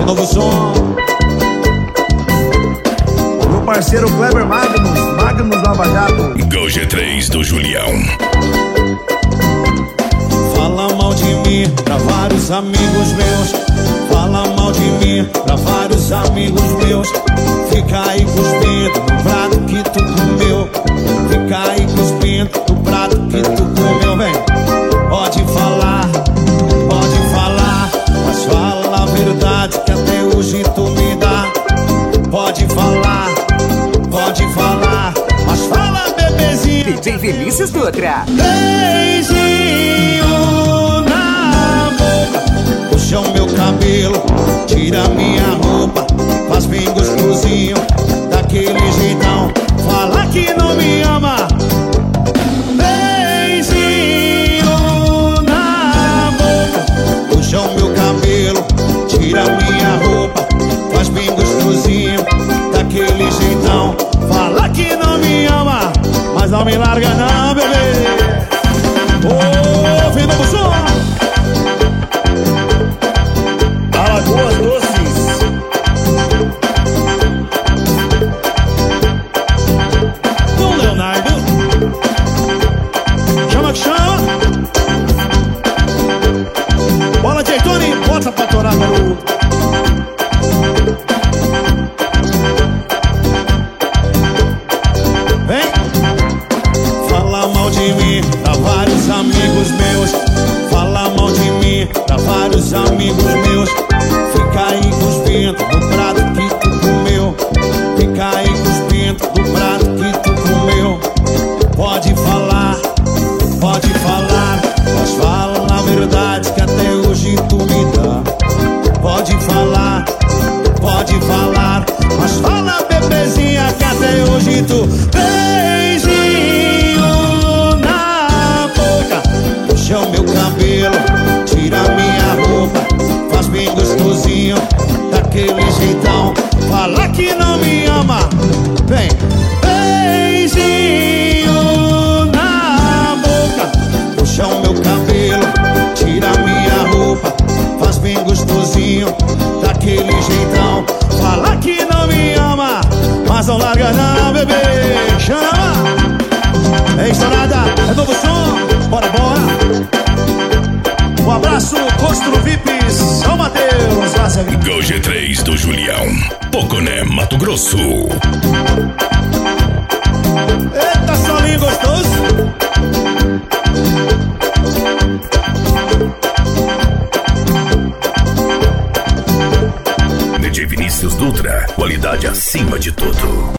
novo som. Meu parceiro Kleber Magnus Lava Jato. Go G3 do Julião. Fala mal de mim pra vários amigos meus. Fala mal de mim pra vários amigos meus. Fica aí cuspindo no prato que tu comeu. Fica aí cuspindo no prato que tu comeu, vem. Pode falar, mas fala a verdade que até hoje tu me dá. Pode falar, mas fala, bebezinho. DJ Vinícius Dutra. Beijinho na boca, puxa o meu cabelo, tira minha roupa, faz bem gostosinho, daquele jeitão, fala que não me ama. Beijinho na boca, puxa o meu cabelo, tira minha roupa, faz bem gostosinho, daquele jeitão, fala que não me ama, mas não me larga não, bebê. Ouve novo som. Alagoas Doces. Dom Leonardo, chama que chama. Bola de Tony, bota pra torar, garoto. Vem. Fala mal de mim pra vários amigos meus. Fala mal de mim pra vários amigos meus. Fica aí cuspindo no prato que tu comeu. Fica aí cuspindo no prato que tu comeu. Pode falar, mas fala a verdade que até hoje tu me dá. Pode falar, mas fala, bebezinha, que até hoje tu. Beijinho na boca, puxa o meu cabelo, tira minha roupa, faz bem gostosinho, daquele jeitão, fala que não me ama. Vem. Beijinho na boca, puxa o meu cabelo, tira minha roupa, faz bem gostosinho, daquele jeitão, fala que não me ama, mas não larga não, bebê. Chama. É estourada, é novo som. Bora. Um abraço, Costro VIP, São Mateus, Go G3 do Julião, Poconé, Mato Grosso. Eita, solinho gostoso. DJ Vinícius Dutra, qualidade acima de tudo.